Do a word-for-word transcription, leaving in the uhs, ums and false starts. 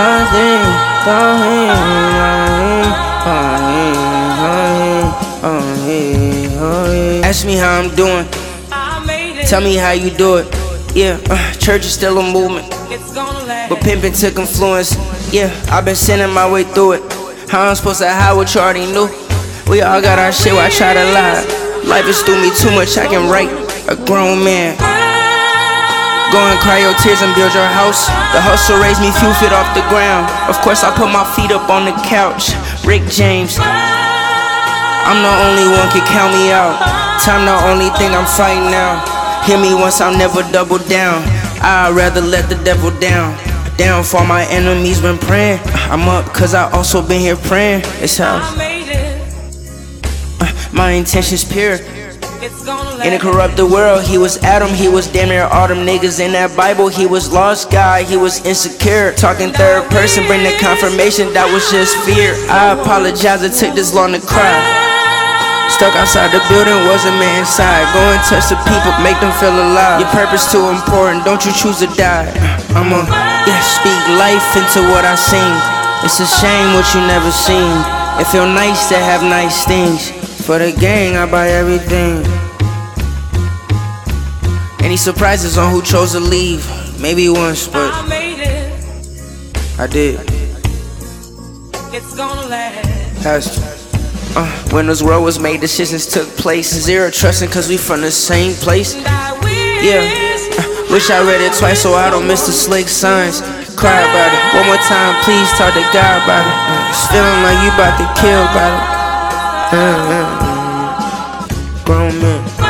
something, something, ask me how I'm doing. Tell me how you do it. Yeah, uh, church is still a movement, but pimpin' took influence. Yeah, I've been sending my way through it. How I'm supposed to hide what you already knew? We all got our shit, why try to lie? Life has through me too much, I can write. A grown man. Go and cry your tears and build your house. The hustle raised me few feet off the ground. Of course I put my feet up on the couch. Rick James, I'm the only one can count me out. Time the only thing I'm fighting now. Hear me once, I'll never double down. I'd rather let the devil down. Down for my enemies been praying. I'm up cause I also been here praying. It's how uh, my intentions pure. In a corrupted world, he was Adam, he was damn near all them niggas in that Bible. He was lost guy, he was insecure. Talking third person, bring the confirmation, that was just fear. I apologize, it took this long to cry. Stuck outside the building, wasn't meant inside. Go and touch the people, make them feel alive. Your purpose too important, don't you choose to die. I'ma, yeah, speak life into what I sing. It's a shame what you never seen. It feel nice to have nice things. For the gang, I buy everything. Any surprises on who chose to leave? Maybe once, but I did. It's gonna last. Has to. Uh, when this world was made, decisions took place. Zero trusting cause we from the same place. Yeah, uh, wish I read it twice so I don't miss the slick signs. Cry about it, one more time please talk to God about it. uh, It's feeling like you about to kill about it. uh, uh, uh, Grown man.